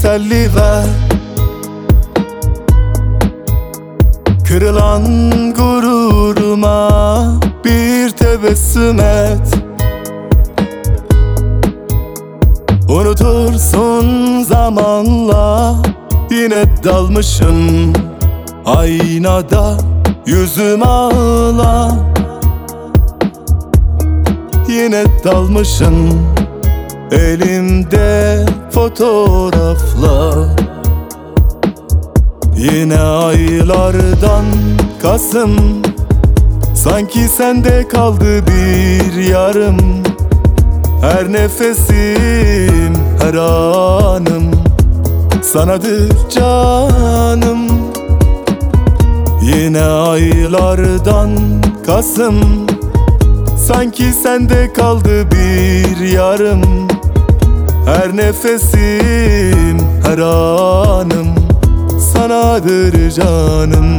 teselli ver. Kırılan gururuma bir tebessüm et. Unutursun zamanla, yine dalmışım aynada yüzüm ağla. Yine dalmışım elimde fotoğrafla. Yine aylardan Kasım, sanki sende kaldı bir yarım. Her nefesim, her anım sanadır canım. Yine aylardan Kasım, sanki sende kaldı bir yarım. Her nefesim, her anım sanadır canım.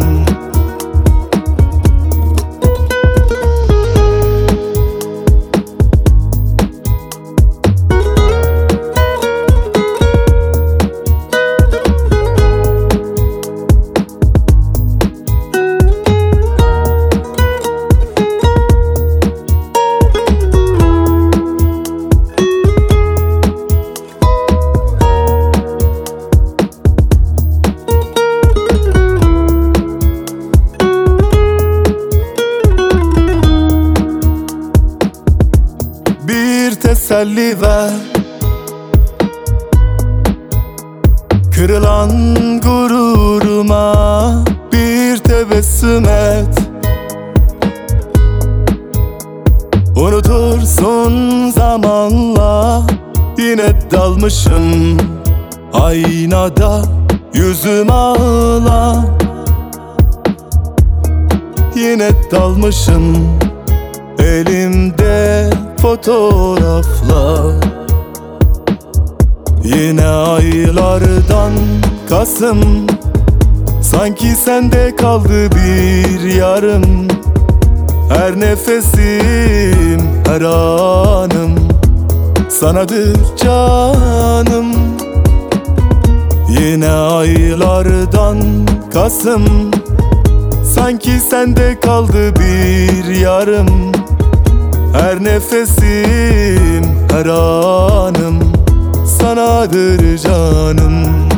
Teselli ver. Kırılan gururuma bir tebessüm et. Unutursun zamanla, yine dalmışım aynada yüzüm ağla. Yine dalmışım elimde fotoğrafla. Yine aylardan Kasım, sanki sende kaldı bir yarım. Her nefesim, her anım sanadır canım. Yine aylardan Kasım, sanki sende kaldı bir yarım. Her nefesim, her anım sanadır canım.